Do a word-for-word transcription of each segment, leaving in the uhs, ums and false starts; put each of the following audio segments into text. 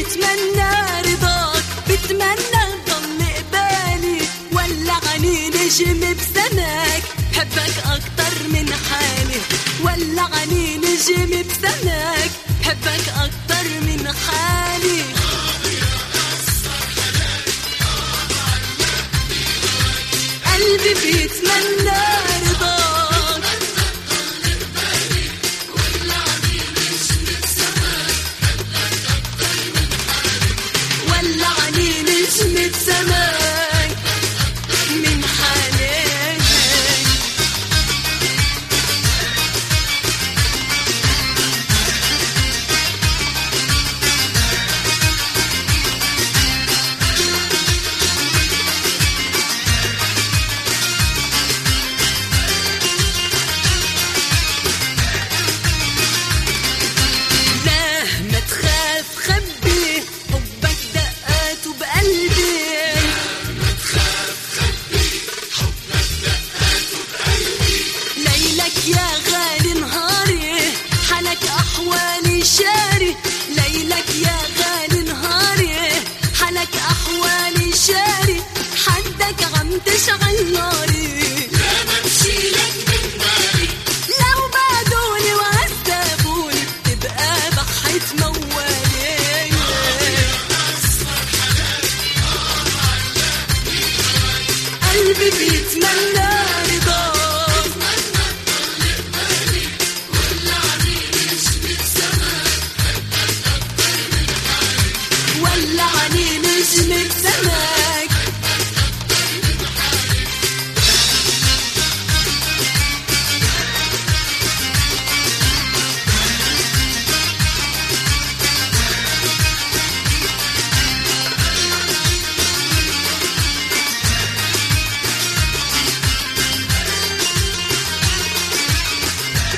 بيتمنى رضاك، بيتمنى ضل قبالي، ولعني نجم بسماك حبك أكتر من حالي، ولعني نجم بسماك حبك أكتر من حالي. قلبي بيتمنى رضاك، ولعني نجم بسماك من حالي. ليلك يا غالي نهاري، حالك أحوالي شاري، حدك عم تشغل ناري. لا بمشي لك بالناري، لو بعدوني وعذبوني بتبقى بحيت موالي. قلبي بيتمنى رضاك، ولعني نجم بسماك.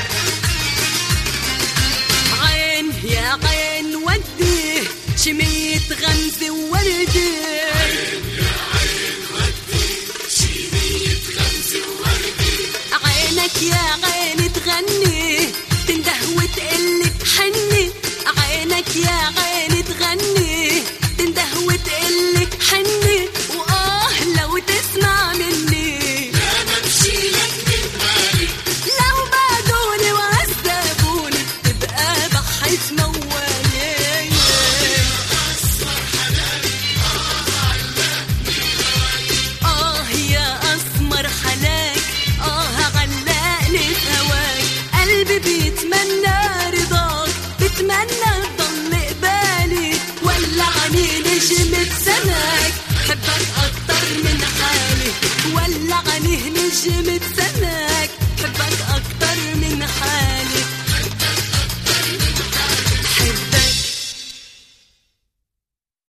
عين يا عين ودي شمية